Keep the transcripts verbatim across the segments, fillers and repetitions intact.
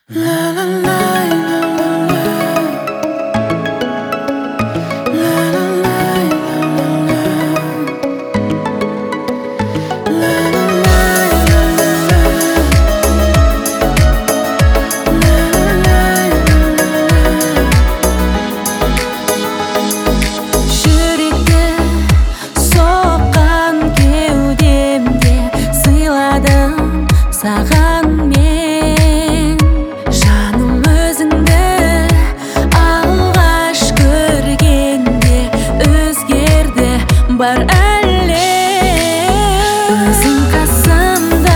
Саған мен жаным өзіңді алғаш көргенде өзгерді бар әлем. Өзің қасымда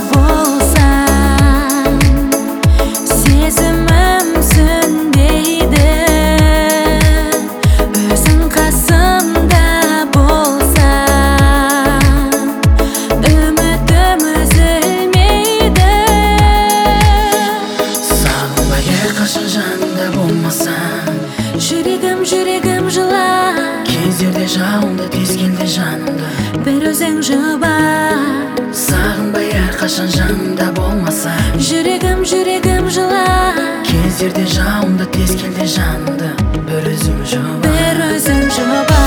болсаң сезімім сөнбейді. Өзің қасымда болсаң үмітім үзілмейді. Қашан жанымда болмасаң, Жүрегім, жүрегім жылар. кездерде жауынды тез келді жанымда, бір өзің жұбар. сағынбай әрқашан жанымда болмасаң, Жүрегім, жүрегім жылар. кездерде жауынды тез келді жанымда, бір өзім жұбар. бір өзің жұбар.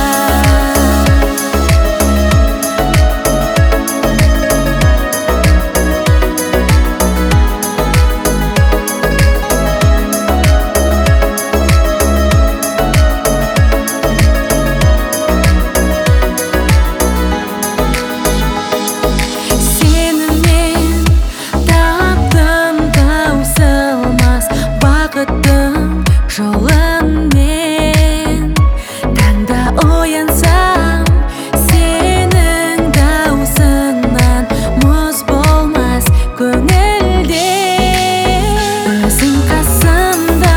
Жолыңмен таңда оянсам, сенің даусыңнан мұз болмас көңілде. Өзің қасымда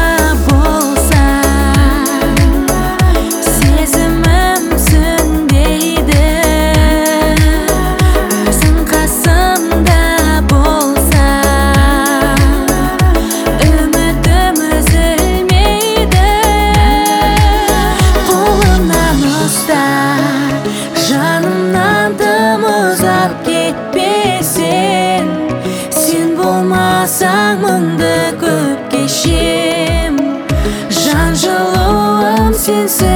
болсаң, сезімім сөнбейді. Өзің қасымда болсаң, үмітім үзілмейді. Жанымнан тым ұзап кетпесең, сен болмасаң мұңды көп кешем. Жан жылуым сенсіз